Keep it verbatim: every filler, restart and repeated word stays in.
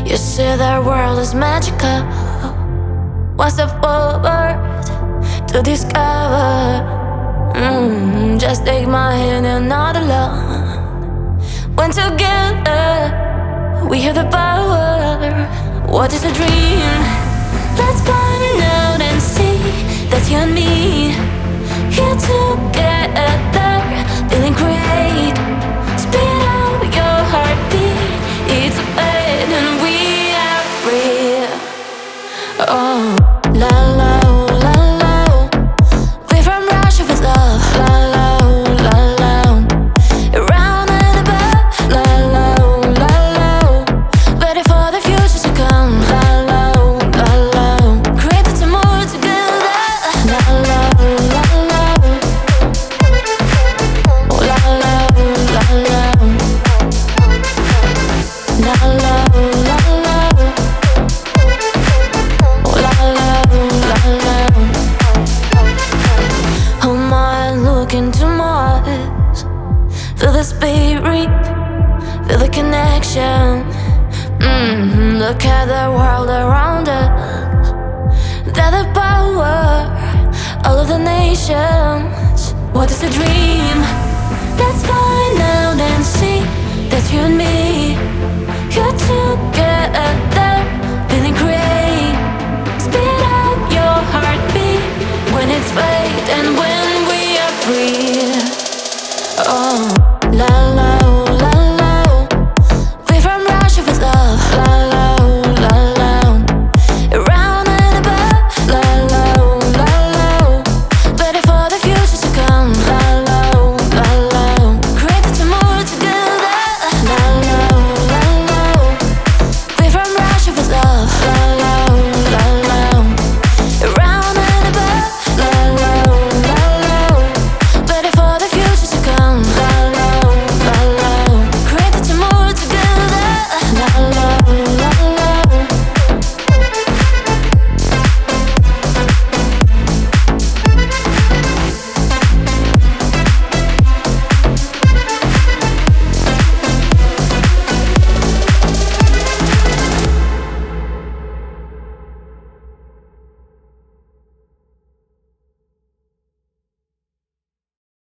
You say the world is magical. One step forward to discover. mm, Just take my hand and not alone. When together we have the power. What is a dream? Let's find out and see. That's you and me, here together, feeling great. Speed up your heartbeat. It's a fate and we are free. Oh, la la la la. We're from Russia with love. La la la la. Around and above. La la la la. Ready for the future to come. La la la la. Created some more together. La la la la. Oh, la la la la. La la la la. Oh, la la la la. Oh my, look into my eyes. Feel the spirit, feel the connection. mm-hmm. Look at the world around us. They're the power, all of the nations. What is a dream? Let's find out and see. That's you and me.